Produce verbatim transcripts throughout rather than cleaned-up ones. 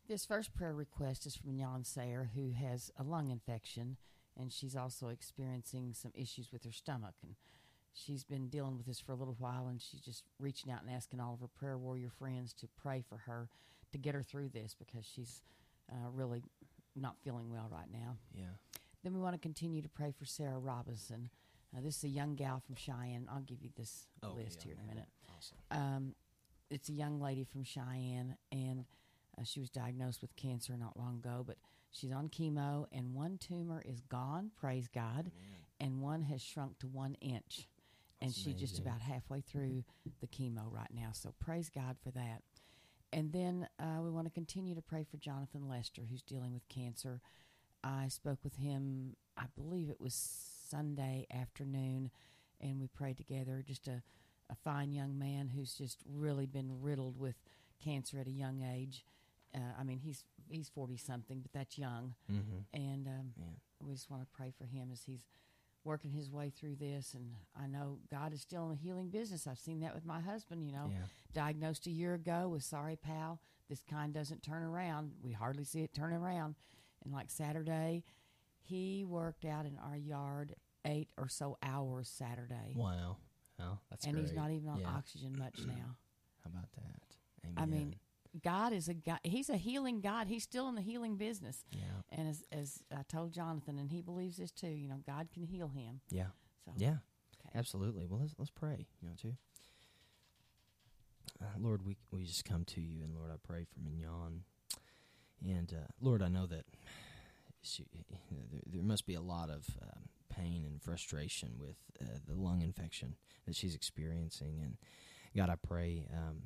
This first prayer request is from Jan Sayer, who has a lung infection, and she's also experiencing some issues with her stomach. And she's been dealing with this for a little while, and she's just reaching out and asking all of her prayer warrior friends to pray for her to get her through this, because she's uh, really not feeling well right now. Yeah. Then we want to continue to pray for Sarah Robinson. Uh, this is a young gal from Cheyenne. I'll give you this Okay, list here in a minute. Awesome. Um, it's a young lady from Cheyenne, and uh, she was diagnosed with cancer not long ago, but she's on chemo, and one tumor is gone, praise God, Amen. and one has shrunk to one inch. And That's she's just amazing. about halfway through the chemo right now, so praise God for that. And then uh, we want to continue to pray for Jonathan Lester, who's dealing with cancer. I spoke with him, I believe it was Sunday afternoon, and we prayed together. Just a, a fine young man who's just really been riddled with cancer at a young age. Uh, I mean, he's he's forty-something, but that's young. Mm-hmm. And um, Yeah. we just want to pray for him as he's working his way through this. And I know God is still in the healing business. I've seen that with my husband, you know. Yeah. Diagnosed a year ago with sorry, pal, this kind doesn't turn around. We hardly see it turn around. And like Saturday, he worked out in our yard eight or so hours Saturday. Wow. Well, that's and great. he's not even on Yeah. oxygen much now. How about that? Amen. I mean, God is a God. He's a healing God. He's still in the healing business. yeah. And as, as I told Jonathan, and he believes this too, you know, God can heal him. Yeah. So Yeah. okay. Absolutely. Well, let's let's pray. You know, too. Uh, Lord, we we just come to you, and Lord, I pray for Mignon, and uh, Lord, I know that she, there, there must be a lot of um, pain and frustration with uh, the lung infection that she's experiencing, and God, I pray um,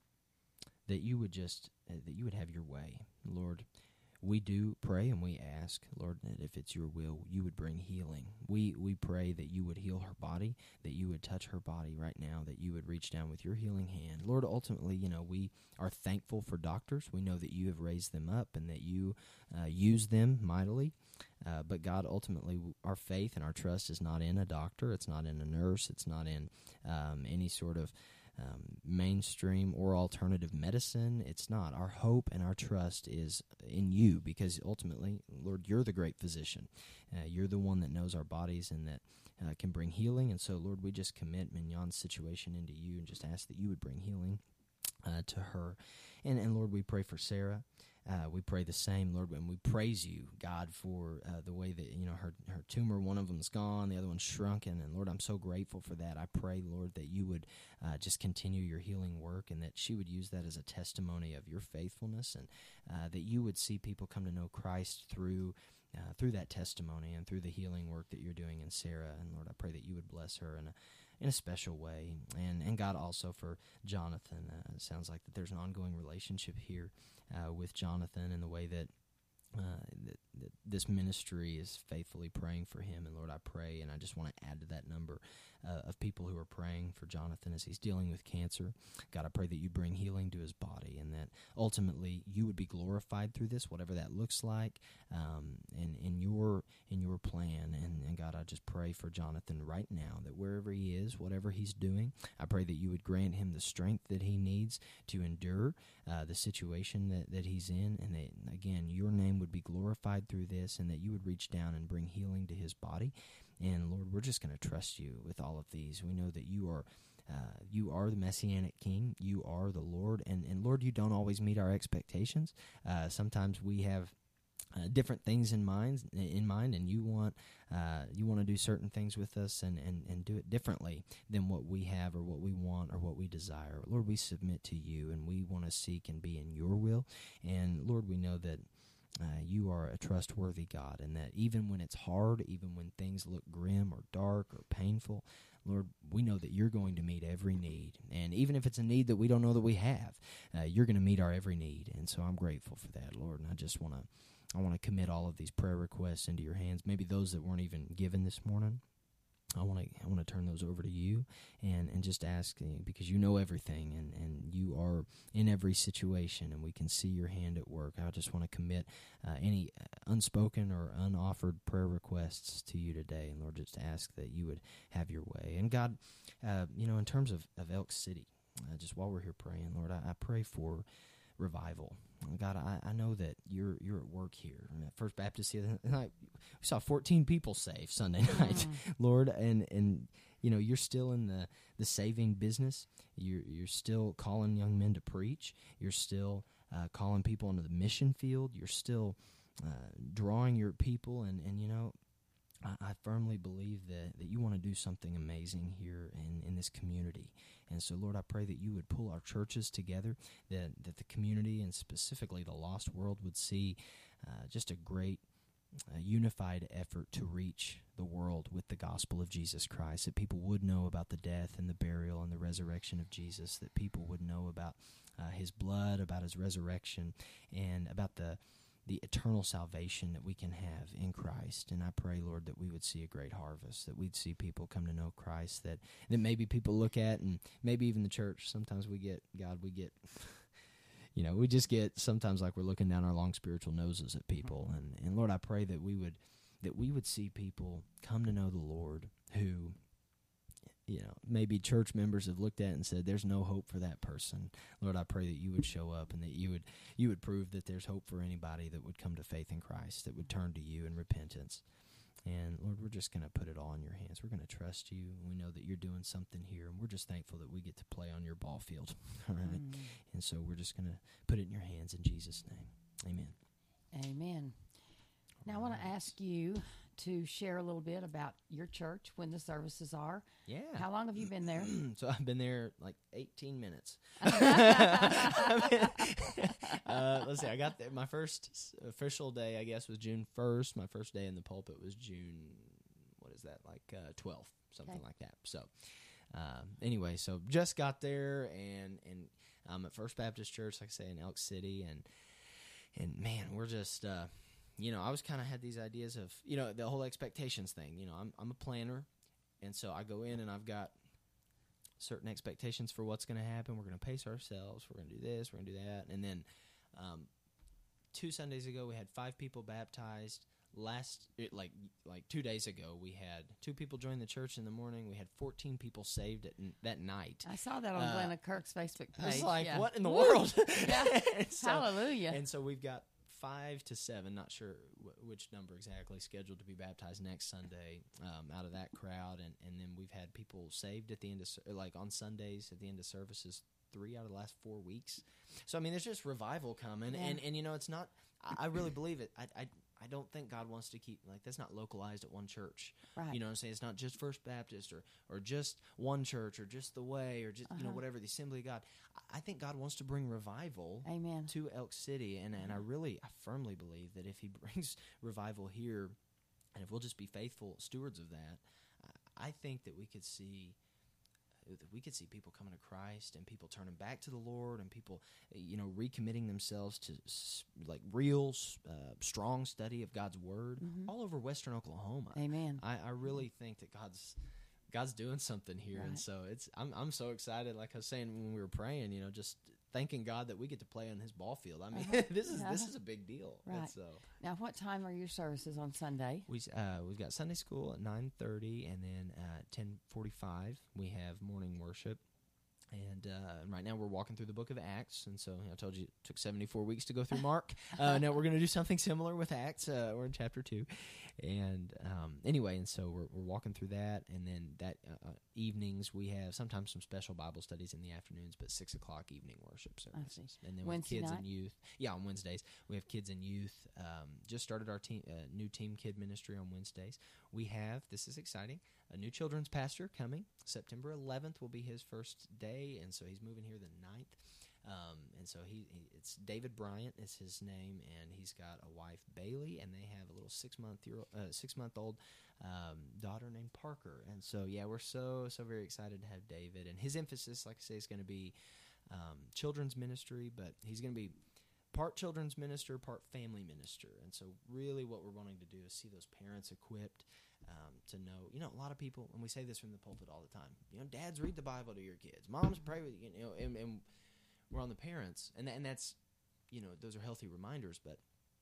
that you would just uh, that you would have your way, Lord. We do pray and we ask, Lord, that if it's your will, you would bring healing. We we pray that you would heal her body, that you would touch her body right now, that you would reach down with your healing hand. Lord, ultimately, you know, we are thankful for doctors. We know that you have raised them up and that you uh, use them mightily. Uh, but God, ultimately, our faith and our trust is not in a doctor. It's not in a nurse. It's not in um, any sort of Um, mainstream or alternative medicine. It's not. Our hope and our trust is in you, because ultimately, Lord, you're the great physician. Uh, you're the one that knows our bodies and that uh, can bring healing. And so, Lord, we just commit Mignon's situation into you and just ask that you would bring healing uh, to her. And, and Lord, we pray for Sarah. Uh, we pray the same, Lord, and we praise you, God, for uh, the way that, you know, her her tumor, one of them's gone, the other one's shrunken, and Lord, I'm so grateful for that. I pray, Lord, that you would uh, just continue your healing work, and that she would use that as a testimony of your faithfulness, and uh, that you would see people come to know Christ through uh, through that testimony and through the healing work that you're doing in Sarah. And Lord, I pray that you would bless her in a in a special way, and and God, also for Jonathan. Uh, it sounds like that there's an ongoing relationship here uh, with Jonathan, in the way that, uh, that that this ministry is faithfully praying for him. And Lord, I pray, and I just want to add to that number uh, of people who are praying for Jonathan as he's dealing with cancer. God, I pray that you bring healing to his body, and that ultimately you would be glorified through this, whatever that looks like, um, in, in your in your plan. And, and God, I just pray for Jonathan right now, that wherever he is, whatever he's doing, I pray that you would grant him the strength that he needs to endure uh, the situation that, that he's in, and that, again, your name would be glorified through this, and that you would reach down and bring healing to his body. And Lord, we're just going to trust you with all of these. We know that you are uh, you are the Messianic King. You are the Lord. And, and Lord, you don't always meet our expectations. Uh, sometimes we have uh, different things in mind, in mind, and you want uh, you want to do certain things with us, and, and, and do it differently than what we have or what we want or what we desire. Lord, we submit to you, and we want to seek and be in your will. And Lord, we know that Uh, you are a trustworthy God, and that even when it's hard, even when things look grim or dark or painful, Lord, we know that you're going to meet every need. And even if it's a need that we don't know that we have, uh, you're going to meet our every need. And so I'm grateful for that, Lord. And I just want to I want to commit all of these prayer requests into your hands, maybe those that weren't even given this morning. I want to I want to turn those over to you, and, and just ask, because you know everything, and, and you are in every situation, and we can see your hand at work. I just want to commit uh, any unspoken or unoffered prayer requests to you today, and Lord, just ask that you would have your way. And God, uh, you know, in terms of, of Elk City, uh, just while we're here praying, Lord, I, I pray for revival. God, I, I know that you're you're at work here. First Baptist here, we saw fourteen people saved Sunday night, mm. Lord, and and you know you're still in the, the saving business. You're you're still calling young men to preach. You're still uh, calling people into the mission field. You're still uh, drawing your people, and, and you know. I, I firmly believe that, that you want to do something amazing here in, in this community. And so, Lord, I pray that you would pull our churches together, that, that the community and specifically the lost world would see uh, just a great uh, unified effort to reach the world with the gospel of Jesus Christ, that people would know about the death and the burial and the resurrection of Jesus, that people would know about uh, his blood, about his resurrection, and about the the eternal salvation that we can have in Christ. And I pray, Lord, that we would see a great harvest, that we'd see people come to know Christ, that, that maybe people look at, and maybe even the church, sometimes we get, God, we get, you know, we just get sometimes like we're looking down our long spiritual noses at people. And, and Lord, I pray that we would, that we would see people come to know the Lord who, you know, maybe church members have looked at and said, there's no hope for that person. Lord, I pray that you would show up and that you would you would prove that there's hope for anybody that would come to faith in Christ, that would turn to you in repentance. And, Lord, we're just going to put it all in your hands. We're going to trust you. We know that you're doing something here, and we're just thankful that we get to play on your ball field. All right? Mm. And so we're just going to put it in your hands in Jesus' name. Amen. Amen. Now, I want to ask you to share a little bit about your church, when the services are. Yeah. How long have you been there? So I've been there like eighteen minutes. I mean, uh, let's see. I got there. My first official day, I guess, was June first. My first day in the pulpit was June, what is that, like uh, twelfth, something okay. like that. So um, anyway, so just got there, and, and I'm at First Baptist Church, like I say, in Elk City, and, and man, we're just... Uh, You know, I was kind of had these ideas of, you know, the whole expectations thing. You know, I'm I'm a planner, and so I go in and I've got certain expectations for what's going to happen. We're going to pace ourselves. We're going to do this. We're going to do that. And then um, two Sundays ago, we had five people baptized. Last, it, like like two days ago, we had two people join the church in the morning. We had fourteen people saved at, that night. I saw that on uh, Glenna Kirk's Facebook page. It's like, yeah. what in the world? Yeah. so, Hallelujah. And so we've got five to seven, not sure w- which number exactly, scheduled to be baptized next Sunday um, out of that crowd. And, and then we've had people saved at the end of, like on Sundays at the end of services, three out of the last four weeks. So, I mean, there's just revival coming. Yeah. And, and, you know, it's not, I, I really believe it. I, I I don't think God wants to keep, like, that's not localized at one church. Right. You know what I'm saying? It's not just First Baptist or, or just one church or just the Way or just, uh-huh. you know, whatever, the Assembly of God. I think God wants to bring revival Amen. to Elk City. And, and I really, I firmly believe that if he brings revival here, and if we'll just be faithful stewards of that, I think that we could see we could see people coming to Christ and people turning back to the Lord and people, you know, recommitting themselves to like real uh, strong study of God's Word mm-hmm. all over Western Oklahoma. Amen. I, I really think that God's God's doing something here, right. and so it's I'm I'm so excited. Like I was saying when we were praying, you know, just thanking God that we get to play on His ball field. I mean, uh-huh. this is uh-huh. this is a big deal. Right. And so now, what time are your services on Sunday? We uh, we've got Sunday school at nine thirty, and then at ten forty five we have morning worship. And uh, right now we're walking through the book of Acts, and so you know, I told you it took seventy-four weeks to go through Mark. Uh, now we're going to do something similar with Acts. Uh, we're in chapter two, and um, anyway, and so we're we're walking through that, and then that uh, evenings we have sometimes some special Bible studies in the afternoons, but six o'clock evening worship services, and then we have kids night? and youth. Yeah, on Wednesdays we have kids and youth. Um, just started our team, uh, new team kid ministry on Wednesdays. We have this is exciting. A new children's pastor coming. September eleventh will be his first day, and so he's moving here the ninth. Um, and so he, he, it's David Bryant is his name, and he's got a wife, Bailey, and they have a little six month year, uh, six month old um, daughter named Parker. And so, yeah, we're so so very excited to have David. And his emphasis, like I say, is going to be um, children's ministry, but he's going to be part children's minister, part family minister. And so, really, what we're wanting to do is see those parents equipped. Um, to know, you know, a lot of people, and we say this from the pulpit all the time, you know, dads read the Bible to your kids, moms pray with you, you know, and, and we're on the parents, and and that's, you know, those are healthy reminders, but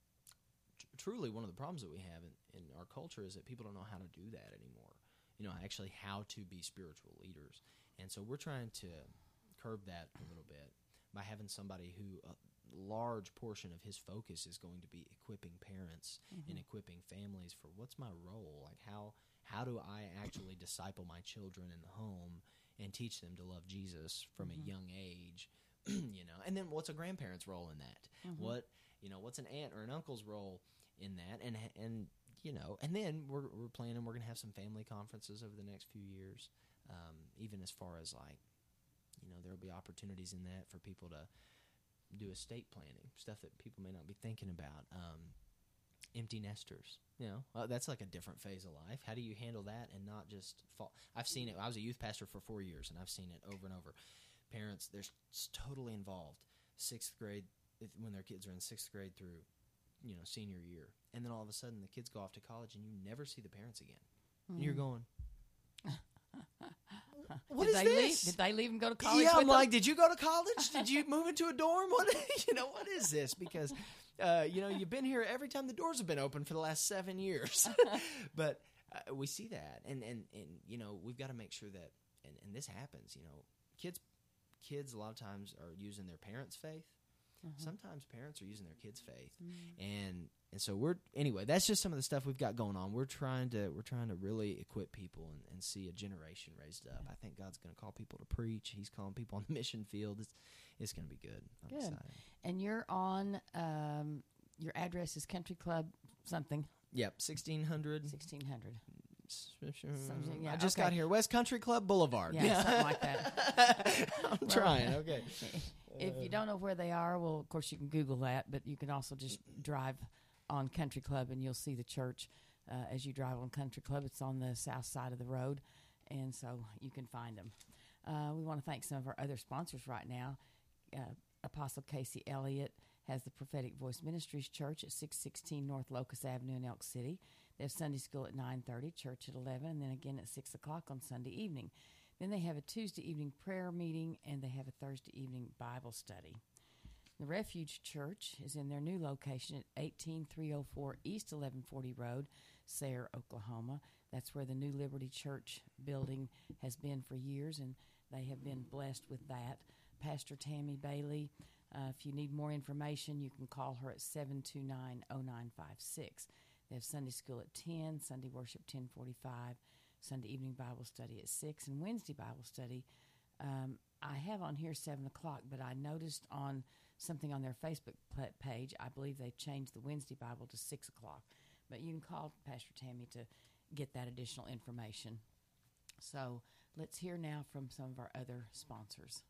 tr- truly one of the problems that we have in, in our culture is that people don't know how to do that anymore, you know, actually how to be spiritual leaders, and so we're trying to curb that a little bit by having somebody who, uh, large portion of his focus is going to be equipping parents Mm-hmm. and equipping families for what's my role, like how how do I actually disciple my children in the home and teach them to love Jesus from Mm-hmm. a young age, you know, and then what's a grandparent's role in that? Mm-hmm. What, you know, what's an aunt or an uncle's role in that? And, and you know, and then we're, we're planning, we're going to have some family conferences over the next few years, um, even as far as like, you know, there will be opportunities in that for people to do estate planning, stuff that people may not be thinking about. Um, empty nesters, you know, uh, that's like a different phase of life. How do you handle that and not just fall? I've seen it. I was a youth pastor for four years, and I've seen it over and over. Parents, they're s- totally involved. Sixth grade, if, when their kids are in sixth grade through, you know, senior year, and then all of a sudden the kids go off to college, and you never see the parents again, Mm. and you're going, what did is they this? Leave? Did they leave and go to college? Yeah, with I'm them? like, did you go to college? Did you move into a dorm? What, you know, what is this? Because, uh, you know, you've been here every time the doors have been open for the last seven years. But uh, we see that, and, and, and you know, we've got to make sure that, and, and this happens, you know, kids, kids a lot of times are using their parents' faith. Mhm. Sometimes parents are using their kids' faith, Mm. and and so we're anyway. That's just some of the stuff we've got going on. We're trying to we're trying to really equip people and, and see a generation raised up. I think God's going to call people to preach. He's calling people on the mission field. It's it's going to be good. I'm Good. excited. And you're on. Um, your address is Country Club something Yep, sixteen hundred. sixteen hundred. Something, yeah, I just okay. got here. West Country Club Boulevard. Yeah, something like that. I'm Well, trying. Okay. If you don't know where they are, well, of course you can Google that, but you can also just drive on Country Club and you'll see the church uh, as you drive on Country Club. It's on the south side of the road, and so you can find them. Uh, we want to thank some of our other sponsors right now. Uh, Apostle Casey Elliott has the Prophetic Voice Ministries Church at six sixteen North Locust Avenue in Elk City. They have Sunday school at nine thirty, church at eleven, and then again at six o'clock on Sunday evening. Then they have a Tuesday evening prayer meeting, and they have a Thursday evening Bible study. The Refuge Church is in their new location at eighteen three oh four East eleven forty Road, Sayre, Oklahoma. That's where the New Liberty Church building has been for years, and they have been blessed with that. Pastor Tammy Bailey, uh, if you need more information, you can call her at seven two nine, oh nine five six. They have Sunday school at ten, Sunday worship ten forty-five, Sunday evening Bible study at six, and Wednesday Bible study. Um, I have on here seven o'clock, but I noticed on something on their Facebook page, I believe they've changed the Wednesday Bible to six o'clock. But you can call Pastor Tammy to get that additional information. So let's hear now from some of our other sponsors.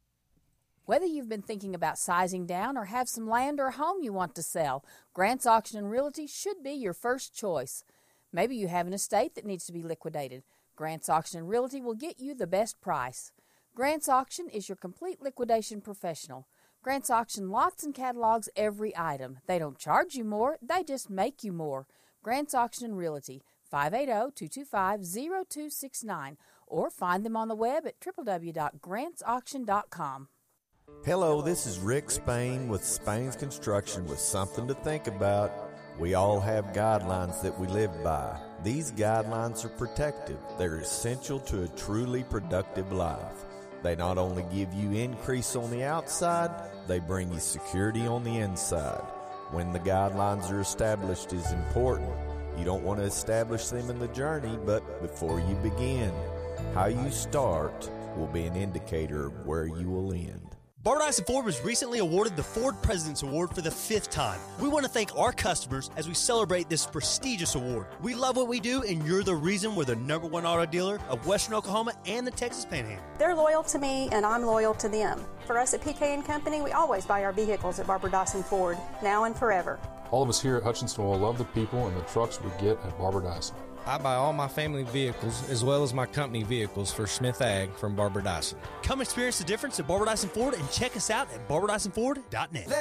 Whether you've been thinking about sizing down or have some land or a home you want to sell, Grant's Auction and Realty should be your first choice. Maybe you have an estate that needs to be liquidated. Grant's Auction and Realty will get you the best price. Grant's Auction is your complete liquidation professional. Grant's Auction lots and catalogs every item. They don't charge you more, they just make you more. Grant's Auction and Realty, five eight zero, two two five, zero two six nine, or find them on the web at w w w dot grants auction dot com. Hello, this is Rick Spain with Spain's Construction with something to think about. We all have guidelines that we live by. These guidelines are protective. They're essential to a truly productive life. They not only give you increase on the outside, they bring you security on the inside. When the guidelines are established is important. You don't want to establish them in the journey, but before you begin. How you start will be an indicator of where you will end. Barbara Dyson Ford was recently awarded the Ford President's Award for the fifth time. We want to thank our customers as we celebrate this prestigious award. We love what we do, and you're the reason we're the number one auto dealer of Western Oklahoma and the Texas Panhandle. They're loyal to me, and I'm loyal to them. For us at P K and Company, we always buy our vehicles at Barbara Dyson Ford, now and forever. All of us here at Hutchinson will love the people and the trucks we get at Barbara Dyson. I buy all my family vehicles as well as my company vehicles for Smith Ag from Barbara Dyson. Come experience the difference at Barbara Dyson Ford and check us out at barbara dyson ford dot net.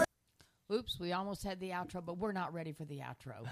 Oops, we almost had the outro, but we're not ready for the outro.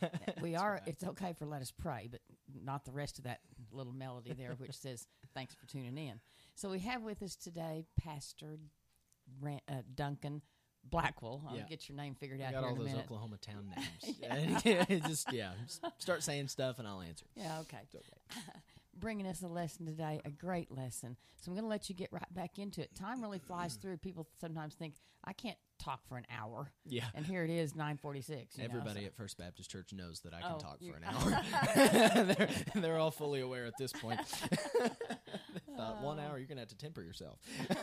we are. Right. It's okay for Let Us Pray, but not the rest of that little melody there, which says, thanks for tuning in. So we have with us today Pastor Ran- uh, Duncan Blackwell. I'll Yeah. get your name figured I out got here all in a those minute. Oklahoma town names. yeah. just yeah, just start saying stuff and I'll answer. Yeah, okay. It's okay. bringing us a lesson today, a great lesson. So I'm going to let you get right back into it. Time really flies through. People sometimes think, I can't talk for an hour. Yeah. And here it is, nine forty-six. Everybody know, so. at First Baptist Church knows that I can Oh, talk you- for an hour. they're, they're all fully aware at this point. They thought, one hour, you're going to have to temper yourself.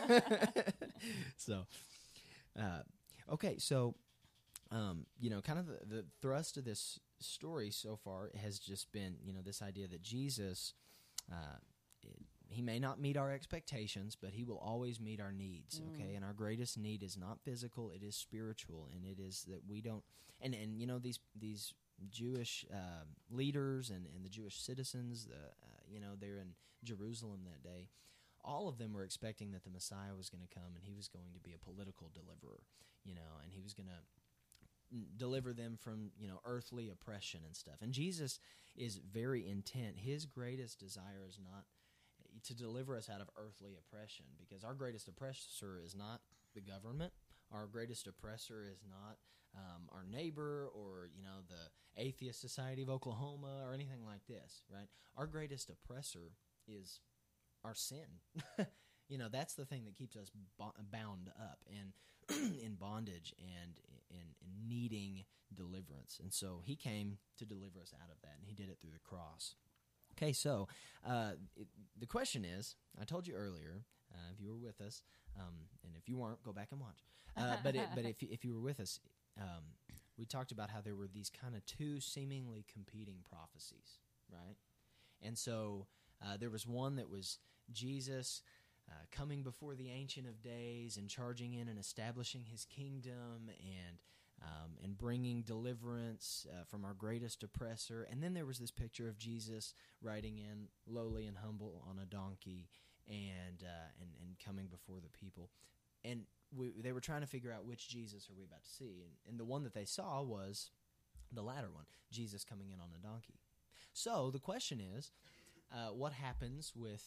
so, uh, okay, so, um, you know, kind of the, the thrust of this story so far has just been, you know, this idea that Jesus, uh, it, he may not meet our expectations, but he will always meet our needs, okay? And our greatest need is not physical, it is spiritual, and it is that we don't, and, and you know, these these Jewish uh, leaders and, and the Jewish citizens, the, uh, you know, they're in Jerusalem that day, all of them were expecting that the Messiah was going to come and he was going to be a political deliverer, you know, and he was going to deliver them from, you know, earthly oppression and stuff. And Jesus is very intent. His greatest desire is not to deliver us out of earthly oppression, because our greatest oppressor is not the government. Our greatest oppressor is not um, our neighbor or, you know, the Atheist Society of Oklahoma or anything like this, right? Our greatest oppressor is our sin. You know, that's the thing that keeps us bo- bound up and in bondage and in, in needing deliverance. And so he came to deliver us out of that, and he did it through the cross. Okay, so uh, it, the question is, I told you earlier, uh, if you were with us, um, and if you weren't, go back and watch. Uh, but it, but if if you were with us, um, we talked about how there were these kind of two seemingly competing prophecies, right? And so uh, there was one that was Jesus uh, coming before the Ancient of Days and charging in and establishing his kingdom and Um, and bringing deliverance uh, from our greatest oppressor. And then there was this picture of Jesus riding in lowly and humble on a donkey and uh, and, and coming before the people. And we, they were trying to figure out which Jesus are we about to see. And, and the one that they saw was the latter one, Jesus coming in on a donkey. So the question is, uh, what happens with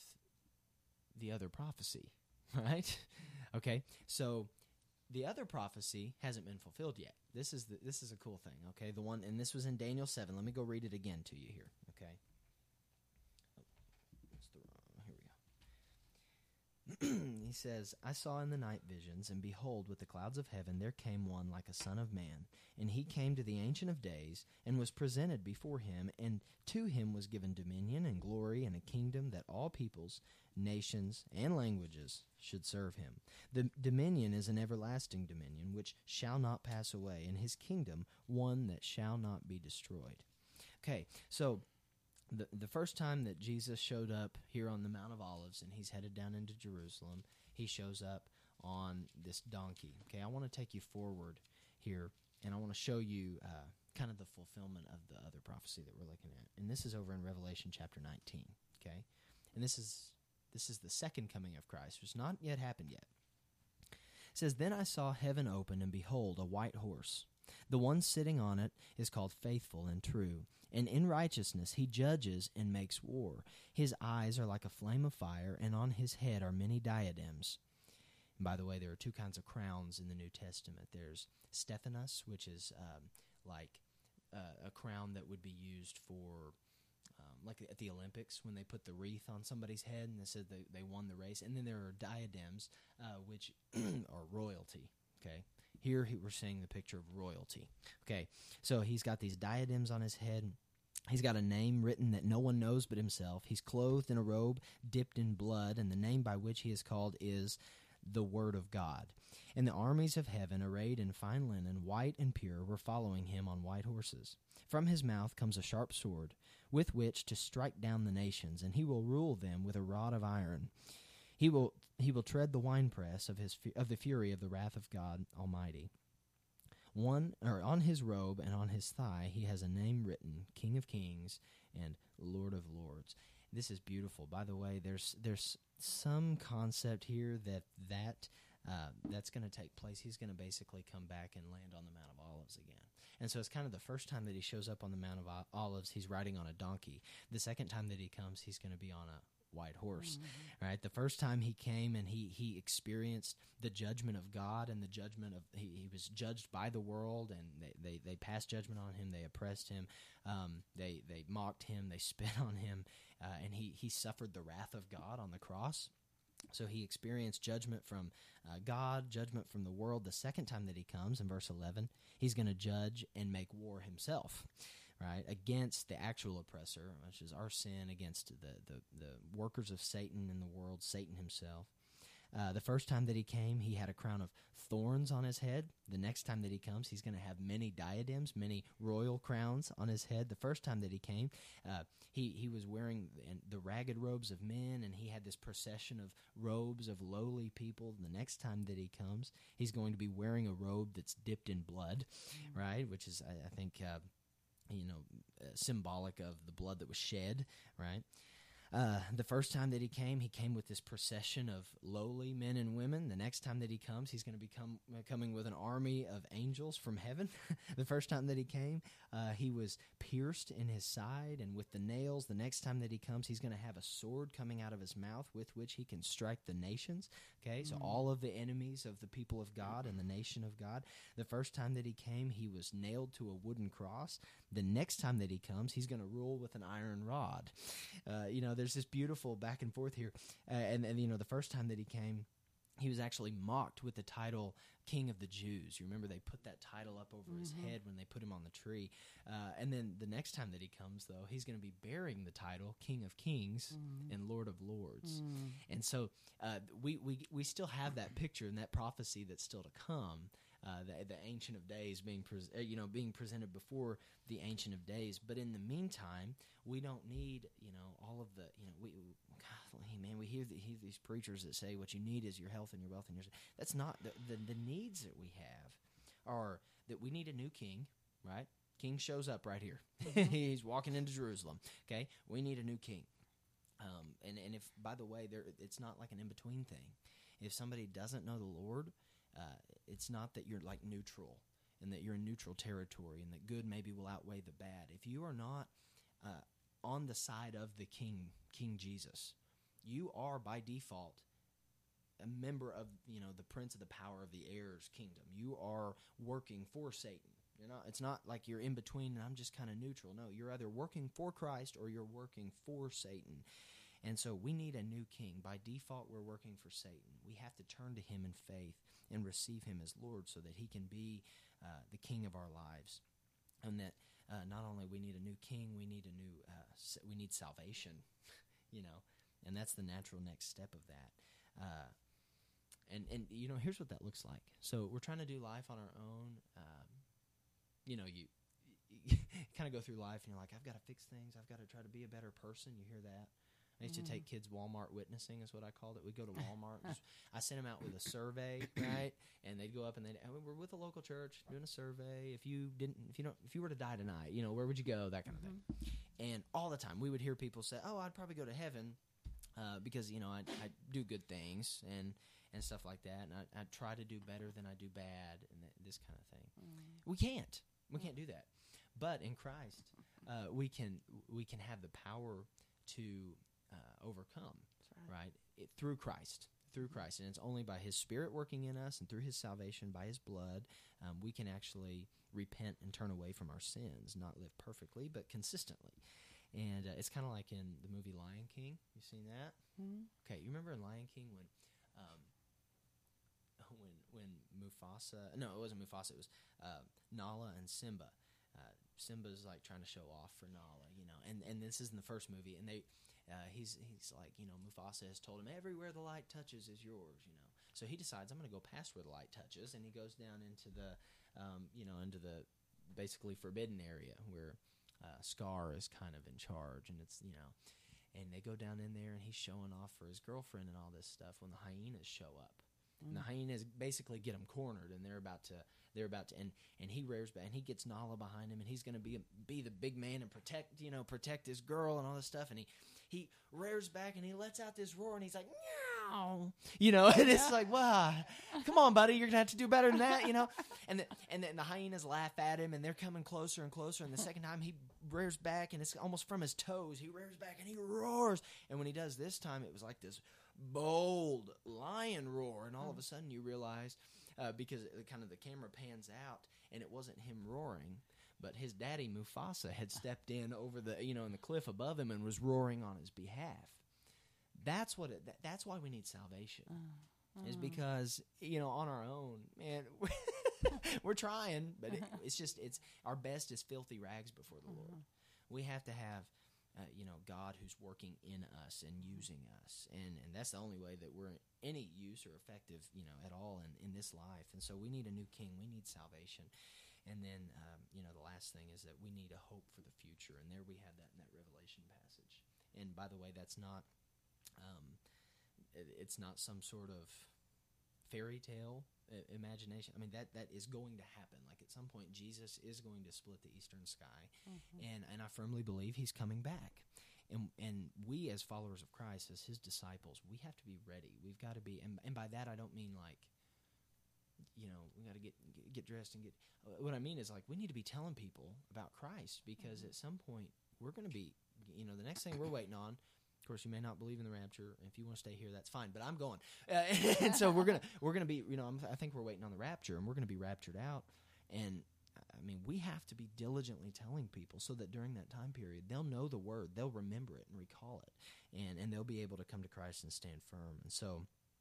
the other prophecy, right? Okay, so the other prophecy hasn't been fulfilled yet. This is the, this is a cool thing, okay? The one, and this was in Daniel seven. Let me go read it again to you here, okay? Oh, that's the wrong. Here we go. He says, I saw in the night visions, and behold, with the clouds of heaven there came one like a son of man, and he came to the Ancient of Days, and was presented before him, and to him was given dominion and glory and a kingdom that all peoples, nations, and languages should serve him. The dominion is an everlasting dominion which shall not pass away, and his kingdom one that shall not be destroyed. Okay, so the the first time that Jesus showed up here on the Mount of Olives and he's headed down into Jerusalem, he shows up on this donkey. Okay, I want to take you forward here, and I want to show you uh, kind of the fulfillment of the other prophecy that we're looking at. And this is over in Revelation chapter nineteen, okay? And this is This is the second coming of Christ, which has not yet happened yet. It says, Then I saw heaven open, and behold, a white horse. The one sitting on it is called Faithful and True, and in righteousness he judges and makes war. His eyes are like a flame of fire, and on his head are many diadems. And by the way, there are two kinds of crowns in the New Testament. There's Stephanos, which is um, like uh, a crown that would be used for Um, like at the Olympics when they put the wreath on somebody's head and they said they, they won the race. And then there are diadems, uh, which are royalty, okay? Here he, we're seeing the picture of royalty. Okay, so he's got these diadems on his head. He's got a name written that no one knows but himself. He's clothed in a robe dipped in blood, and the name by which he is called is the Word of God. And the armies of heaven, arrayed in fine linen, white and pure, were following him on white horses. From his mouth comes a sharp sword, with which to strike down the nations, and he will rule them with a rod of iron. He will he will tread the winepress of his of the fury of the wrath of God Almighty. One or on his robe and on his thigh he has a name written, King of Kings and Lord of Lords. This is beautiful. By the way, there's there's some concept here that that uh, that's going to take place. He's going to basically come back and land on the Mount of Olives again. And so it's kind of the first time that he shows up on the Mount of Olives, he's riding on a donkey. The second time that he comes, he's going to be on a white horse. Mm-hmm. Right? The first time he came and he he experienced the judgment of God and the judgment of he, he was judged by the world, and they, they, they passed judgment on him. They oppressed him. Um, they they mocked him. They spit on him. uh, and he, he suffered the wrath of God on the cross. So he experienced judgment from uh, God, judgment from the world. The second time that he comes, in verse eleven, he's going to judge and make war himself, right, against the actual oppressor, which is our sin, against the, the, the workers of Satan in the world, Satan himself. Uh, the first time that he came, he had a crown of thorns on his head. The next time that he comes, he's going to have many diadems, many royal crowns on his head. The first time that he came, uh, he, he was wearing the ragged robes of men, and he had this procession of robes of lowly people. The next time that he comes, he's going to be wearing a robe that's dipped in blood, mm-hmm. right, which is, I, I think, uh, you know, uh, symbolic of the blood that was shed, right? Uh, the first time that he came, he came with this procession of lowly men and women. The next time that he comes, he's going to be come, uh, coming with an army of angels from heaven. The first time that he came, uh, he was pierced in his side and with the nails. The next time that he comes, he's going to have a sword coming out of his mouth with which he can strike the nations. Okay, so mm-hmm. all of the enemies of the people of God and the nation of God. The first time that he came, he was nailed to a wooden cross. The next time that he comes, he's going to rule with an iron rod. Uh, you know, there's this beautiful back and forth here. Uh, and, and, you know, the first time that he came, he was actually mocked with the title King of the Jews. You remember they put that title up over mm-hmm. his head when they put him on the tree. Uh, and then the next time that he comes, though, he's going to be bearing the title King of Kings mm-hmm. and Lord of Lords. Mm-hmm. And so uh, we, we, we still have that picture and that prophecy that's still to come. Uh, the, the Ancient of Days being pres- you know being presented before the Ancient of Days, but in the meantime, we don't need you know all of the you know we golly, man we hear, the, hear these preachers that say what you need is your health and your wealth and your that's not the, the the needs that we have are that we need a new king, right? King shows up right here. He's walking into Jerusalem. Okay, we need a new king. Um, and and if by the way, there it's not like an in between thing. If somebody doesn't know the Lord. Uh, it's not that you're like neutral and that you're in neutral territory and that good maybe will outweigh the bad. If you are not uh, on the side of the King, King Jesus, you are by default a member of you know the prince of the power of the air's kingdom. You are working for Satan. You're not. It's not like you're in between and I'm just kind of neutral. No, you're either working for Christ or you're working for Satan. And so we need a new king. By default, we're working for Satan. We have to turn to him in faith and receive him as Lord so that he can be uh, the king of our lives. And that uh, not only we need a new king, we need a new uh, we need salvation, you know, and that's the natural next step of that. Uh, and, and, you know, here's what that looks like. So we're trying to do life on our own. Um, you know, you, you kind of go through life and you're like, I've got to fix things. I've got to try to be a better person. You hear that? I used to take kids Walmart witnessing is what I called it. We'd go to Walmart. Just, I sent them out with a survey, right? And they'd go up and they'd oh, we're with a local church doing a survey. If you didn't, if you don't, if you were to die tonight, you know, where would you go? That kind of mm-hmm. thing. And all the time we would hear people say, "Oh, I'd probably go to heaven uh, because you know I I do good things and and stuff like that, and I I try to do better than I do bad and th- this kind of thing." Mm. We can't. We can't do that. But in Christ, uh, we can we can have the power to Uh, overcome, right? right? It, through Christ, through Christ. And it's only by his Spirit working in us and through his salvation, by his blood, um, we can actually repent and turn away from our sins, not live perfectly, but consistently. And uh, it's kind of like in the movie Lion King. You seen that? Mm-hmm. Okay, you remember in Lion King when um, when when Mufasa, no, it wasn't Mufasa, it was uh, Nala and Simba. Uh, Simba's like trying to show off for Nala, you know, and, and this is in the first movie, and they Uh, he's he's like, you know, Mufasa has told him, everywhere the light touches is yours, you know. So he decides, I'm going to go past where the light touches, and he goes down into the, um, you know, into the basically forbidden area where uh, Scar is kind of in charge, and it's, you know, and they go down in there, and he's showing off for his girlfriend and all this stuff when the hyenas show up. Mm. And the hyenas basically get him cornered, and they're about to, they're about to, and, and he rears back, and he gets Nala behind him, and he's going to be a, be the big man and protect, you know, protect his girl and all this stuff, and he, he rears back, and he lets out this roar, and he's like, meow, you know, and it's like, wow, come on, buddy, you're going to have to do better than that, you know, and the, and then the hyenas laugh at him, and they're coming closer and closer, and the second time he rears back, and it's almost from his toes, he rears back, and he roars, and when he does this time, it was like this bold lion roar, and all of a sudden you realize, uh, because it, kind of the camera pans out, and it wasn't him roaring, but his daddy Mufasa had stepped in over the you know in the cliff above him and was roaring on his behalf. That's what it, that, that's why we need salvation. Uh, uh. Is because you know on our own, man, we're trying, but it, it's just it's our best is filthy rags before the uh-huh. Lord. We have to have uh, you know God who's working in us and using us, and and that's the only way that we're any use or effective you know at all in, in this life. And so we need a new king. We need salvation. And then, um, you know, the last thing is that we need a hope for the future. And there we have that in that Revelation passage. And by the way, that's not, um, it, it's not some sort of fairy tale uh, imagination. I mean, that, that is going to happen. Like at some point, Jesus is going to split the eastern sky. Mm-hmm. And, and I firmly believe he's coming back. And and we as followers of Christ, as his disciples, we have to be ready. We've got to be, and, and by that I don't mean like, you know, we got to get get dressed and get. Uh, what I mean is, like, we need to be telling people about Christ because mm-hmm. at some point we're going to be, you know, the next thing we're waiting on. Of course, you may not believe in the rapture. If you want to stay here, that's fine. But I'm going, uh, and so we're gonna we're gonna be, you know, I'm, I think we're waiting on the rapture, and we're going to be raptured out. And I mean, we have to be diligently telling people so that during that time period, they'll know the word, they'll remember it and recall it, and and they'll be able to come to Christ and stand firm. And so.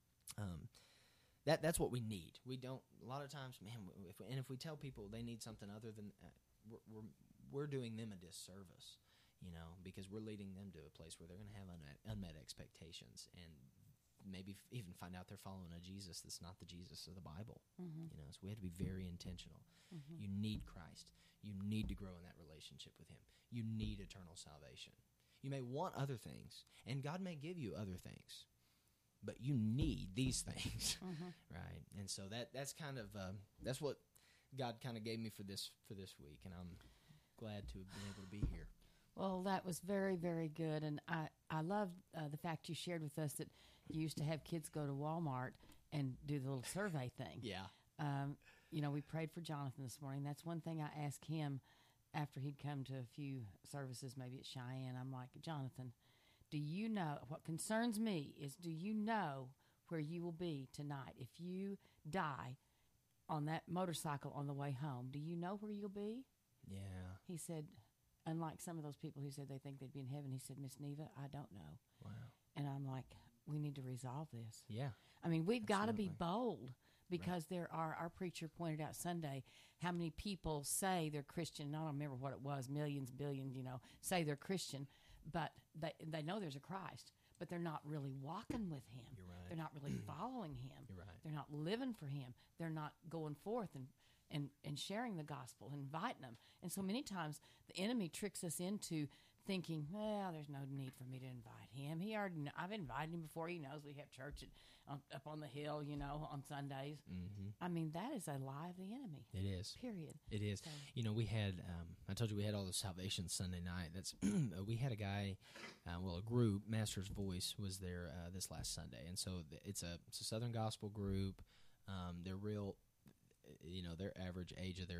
Um, That that's what we need. We don't a lot of times, man. If we, and if we tell people they need something other than, uh, we're, we're we're doing them a disservice, you know, because we're leading them to a place where they're going to have unmet, unmet expectations and maybe f- even find out they're following a Jesus that's not the Jesus of the Bible. Mm-hmm. You know, so we have to be very intentional. Mm-hmm. You need Christ. You need to grow in that relationship with Him. You need eternal salvation. You may want other things, and God may give you other things. But you need these things, mm-hmm. right? And so that that's kind of um, that's what God kind of gave me for this for this week, and I'm glad to have been able to be here. Well, that was very, very good, and I I loved uh, the fact you shared with us that you used to have kids go to Walmart and do the little survey thing. Yeah. Um, you know, we prayed for Jonathan this morning. That's one thing I asked him after he'd come to a few services, maybe at Cheyenne. I'm like, Jonathan, do you know, what concerns me is, do you know where you will be tonight? If you die on that motorcycle on the way home, do you know where you'll be? Yeah. He said, unlike some of those people who said they think they'd be in heaven, he said, Miss Neva, I don't know. Wow. And I'm like, we need to resolve this. Yeah. I mean, we've got to be bold because right. there are, our preacher pointed out Sunday, how many people say they're Christian. I don't remember what it was, millions, billions, you know, say they're Christian. But they they know there's a Christ, but they're not really walking with Him. You're right. They're not really following Him. You're right. They're not living for Him. They're not going forth and, and, and sharing the gospel, inviting them. And so many times the enemy tricks us into thinking, well, there's no need for me to invite him. He already know, I've invited him before. He knows we have church at, um, up on the hill, you know, on Sundays. Mm-hmm. I mean, that is a lie of the enemy. It is. Period. It is. So, you know, we had, um, I told you we had all the salvation Sunday night. That's we had a guy, uh, well, a group, Master's Voice, was there uh, this last Sunday. And so it's a, it's a Southern Gospel group. Um, they're real, you know, their average age of their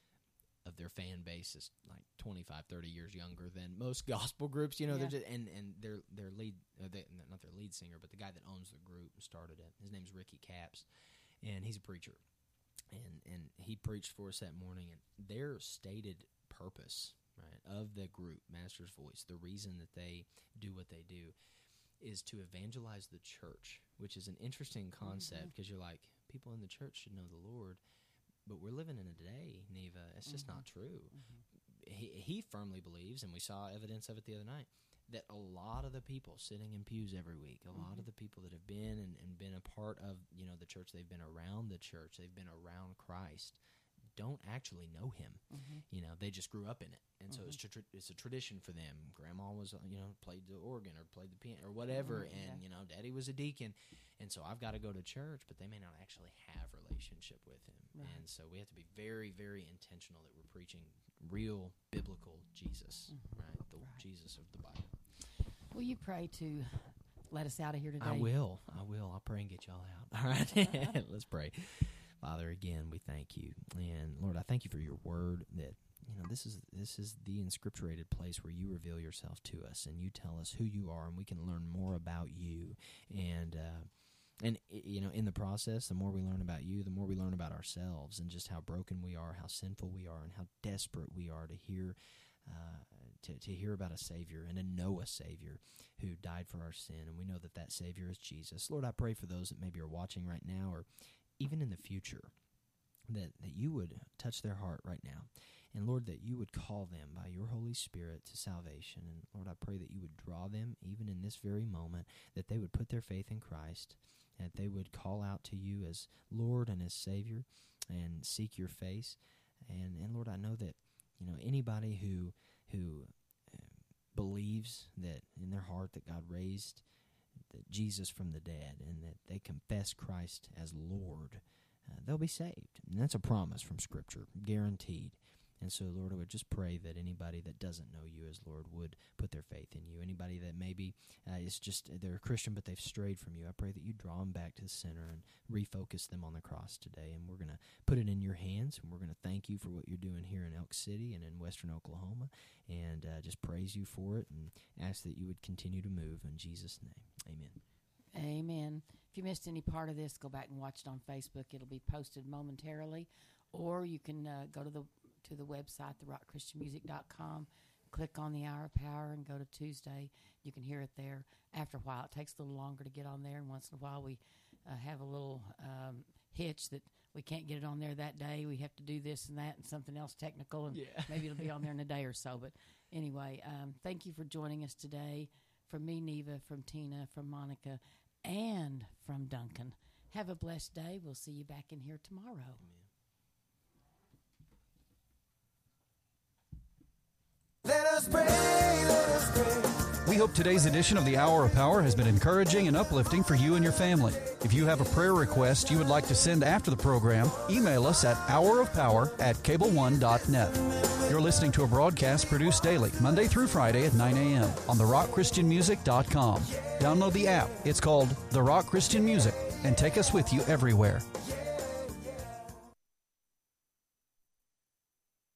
of their fan base is like twenty-five, thirty years younger than most gospel groups, you know, yeah. they're just, and, and their, their lead, uh, they, not their lead singer, but the guy that owns the group and started it, his name's Ricky Capps, and he's a preacher, and, and he preached for us that morning, and their stated purpose, right, of the group, Master's Voice, the reason that they do what they do is to evangelize the church, which is an interesting concept, because mm-hmm. you're like, people in the church should know the Lord. But we're living in a day, Neva, it's just mm-hmm. not true. Mm-hmm. He he firmly believes, and we saw evidence of it the other night, that a lot of the people sitting in pews every week, a mm-hmm. lot of the people that have been and, and been a part of, you know, the church, they've been around the church, they've been around Christ, don't actually know Him. Mm-hmm. You know, they just grew up in it. And mm-hmm. so it's, tra- it's a tradition for them. Grandma was, you know, played the organ or played the piano or whatever, mm-hmm. and, yeah. you know, Daddy was a deacon. And so I've got to go to church, but they may not actually have a relationship with Him. Right. And so we have to be very, very intentional that we're preaching real biblical Jesus, mm-hmm. right? The right. Jesus of the Bible. Will you pray to let us out of here today? I will. I will. I'll pray and get y'all out. All right. Let's pray. Father, again, we thank you. And Lord, I thank you for your word that, you know, this is this is the inscripturated place where you reveal yourself to us and you tell us who you are, and we can learn more about you. And uh, And, you know, in the process, the more we learn about you, the more we learn about ourselves and just how broken we are, how sinful we are, and how desperate we are to hear uh, to, to hear about a Savior and to know a Savior who died for our sin. And we know that that Savior is Jesus. Lord, I pray for those that maybe are watching right now or even in the future, that, that you would touch their heart right now. And, Lord, that you would call them by your Holy Spirit to salvation. And, Lord, I pray that you would draw them even in this very moment, that they would put their faith in Christ, and that they would call out to you as Lord and as Savior and seek your face. And, and Lord, I know that, you know, anybody who who believes that in their heart that God raised that Jesus from the dead and that they confess Christ as Lord, uh, they'll be saved. And that's a promise from Scripture, guaranteed. And so, Lord, I would just pray that anybody that doesn't know you as Lord would put their faith in you. Anybody that maybe uh, is just, they're a Christian but they've strayed from you, I pray that you draw them back to the center and refocus them on the cross today. And we're going to put it in your hands, and we're going to thank you for what you're doing here in Elk City and in western Oklahoma, and uh, just praise you for it and ask that you would continue to move. In Jesus' name, amen. Amen. If you missed any part of this, go back and watch it on Facebook. It'll be posted momentarily, or you can uh, go to the to the website, the rock christian music dot com, click on the Hour of Power and go to Tuesday. You can hear it there. After a while, it takes a little longer to get on there, and once in a while we uh, have a little um, hitch that we can't get it on there that day. We have to do this and that and something else technical, and yeah. maybe it'll be on there in a day or so. But anyway, um, thank you for joining us today. From me, Neva, from Tina, from Monica, and from Duncan. Have a blessed day. We'll see you back in here tomorrow. Amen. Let us pray, let us pray. We hope today's edition of the Hour of Power has been encouraging and uplifting for you and your family. If you have a prayer request you would like to send after the program, email us at hour of power at cable one dot net. You're listening to a broadcast produced daily, Monday through Friday at nine a.m. on the rock christian music dot com. Download the app. It's called The Rock Christian Music, and take us with you everywhere.